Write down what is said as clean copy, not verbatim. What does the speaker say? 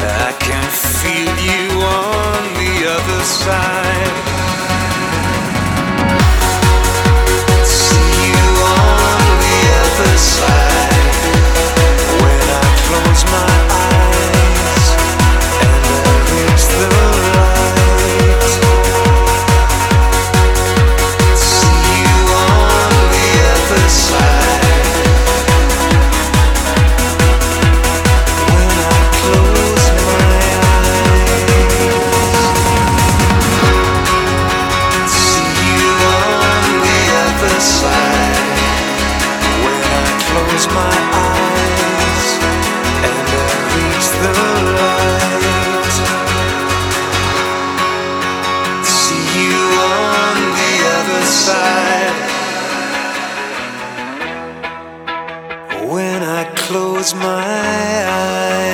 I can feel you on the other side. See you on the other side. When I close my eyes and I reach the light. See you on the other side. When I close my eyes. See you on the other side. When I close my eyes and I reach the light. See you on the other side. When I close my eyes.